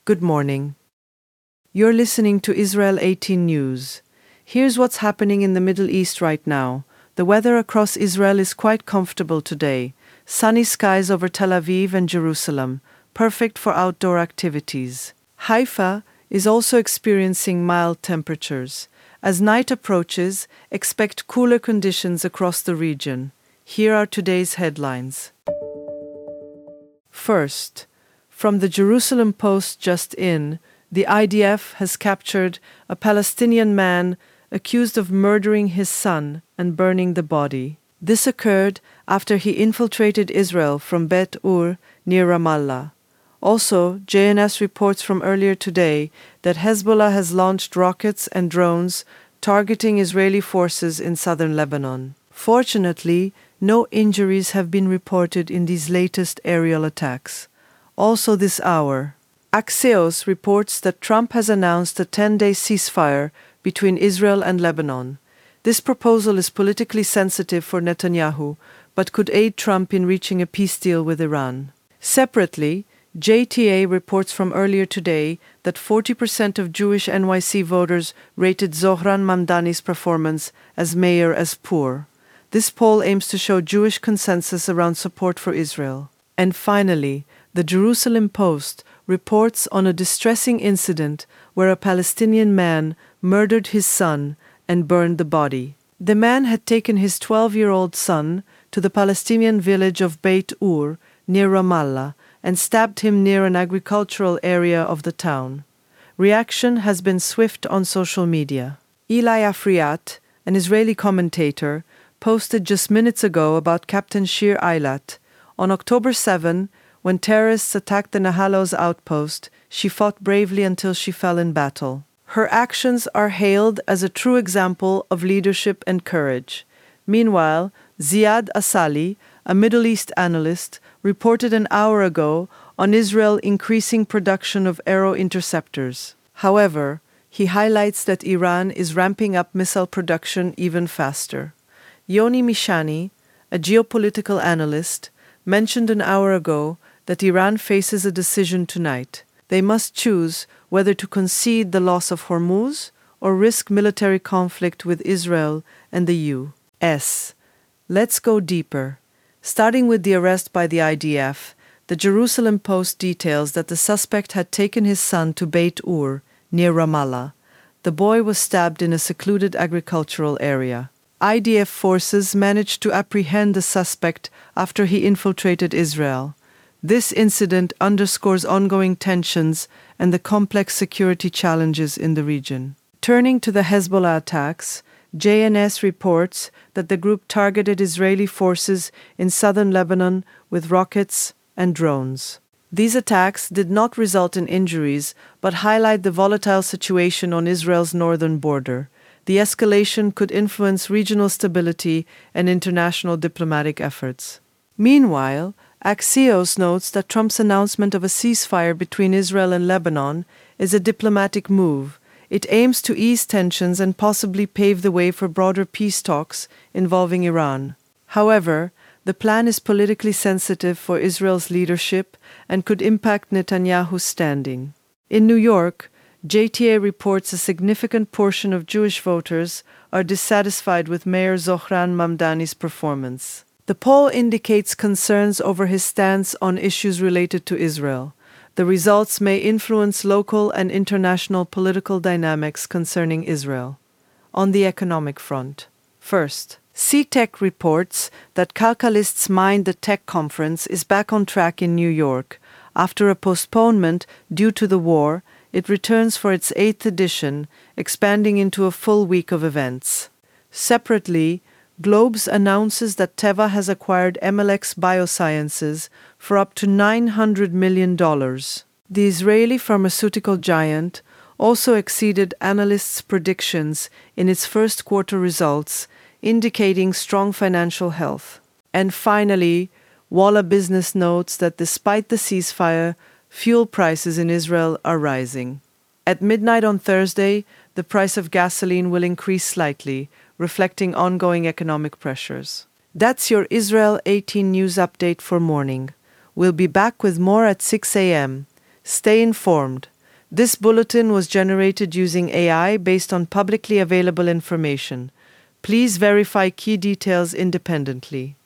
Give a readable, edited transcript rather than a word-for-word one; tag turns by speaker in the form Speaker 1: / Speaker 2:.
Speaker 1: Good morning. You're listening to Israel 18 News. Here's what's happening in the Middle East right now. The weather across Israel is quite comfortable today. Sunny skies over Tel Aviv and Jerusalem, perfect for outdoor activities. Haifa is also experiencing mild temperatures. As night approaches, expect cooler conditions across the region. Here are today's headlines. First, from the Jerusalem Post just in, the IDF has captured a Palestinian man accused of murdering his son and burning the body. This occurred after he infiltrated Israel from Bet Ur near Ramallah. Also, JNS reports from earlier today that Hezbollah has launched rockets and drones targeting Israeli forces in southern Lebanon. Fortunately, no injuries have been reported in these latest aerial attacks. Also this hour, Axios reports that Trump has announced a 10-day ceasefire between Israel and Lebanon. This proposal is politically sensitive for Netanyahu, but could aid Trump in reaching a peace deal with Iran. Separately, JTA reports from earlier today that 40% of Jewish NYC voters rated Zohran Mamdani's performance as mayor as poor. This poll aims to show Jewish consensus around support for Israel. And finally, the Jerusalem Post reports on a distressing incident where a Palestinian man murdered his son and burned the body. The man had taken his 12-year-old son to the Palestinian village of Beit Ur near Ramallah and stabbed him near an agricultural area of the town. Reaction has been swift on social media. Eli Afriat, an Israeli commentator, posted just minutes ago about Captain Shir Eilat. On October 7, when terrorists attacked the Nahalos outpost, she fought bravely until she fell in battle. Her actions are hailed as a true example of leadership and courage. Meanwhile, Ziad Asali, a Middle East analyst, reported an hour ago on Israel increasing production of Arrow interceptors. However, he highlights that Iran is ramping up missile production even faster. Yoni Mishani, a geopolitical analyst, mentioned an hour ago that Iran faces a decision tonight. They must choose whether to concede the loss of Hormuz or risk military conflict with Israel and the U.S. Let's go deeper. Starting with the arrest by the IDF, the Jerusalem Post details that the suspect had taken his son to Beit Ur, near Ramallah. The boy was stabbed in a secluded agricultural area. IDF forces managed to apprehend the suspect after he infiltrated Israel. This incident underscores ongoing tensions and the complex security challenges in the region. Turning to the Hezbollah attacks, JNS reports that the group targeted Israeli forces in southern Lebanon with rockets and drones. These attacks did not result in injuries, but highlight the volatile situation on Israel's northern border. The escalation could influence regional stability and international diplomatic efforts. Meanwhile, Axios notes that Trump's announcement of a ceasefire between Israel and Lebanon is a diplomatic move. It aims to ease tensions and possibly pave the way for broader peace talks involving Iran. However, the plan is politically sensitive for Israel's leadership and could impact Netanyahu's standing. In New York, JTA reports a significant portion of Jewish voters are dissatisfied with Mayor Zohran Mamdani's performance. The poll indicates concerns over his stance on issues related to Israel. The results may influence local and international political dynamics concerning Israel. On the economic front, first, CTech reports that Calcalists Mind the Tech Conference is back on track in New York. After a postponement due to the war, it returns for its 8th edition, expanding into a full week of events. Separately, Globes announces that Teva has acquired Emalex Biosciences for up to $900 million. The Israeli pharmaceutical giant also exceeded analysts' predictions in its first quarter results, indicating strong financial health. And finally, Walla Business notes that despite the ceasefire, fuel prices in Israel are rising. At midnight on Thursday, the price of gasoline will increase slightly, reflecting ongoing economic pressures. That's your Israel 18 News update for morning. We'll be back with more at 6 a.m. Stay informed. This bulletin was generated using AI based on publicly available information. Please verify key details independently.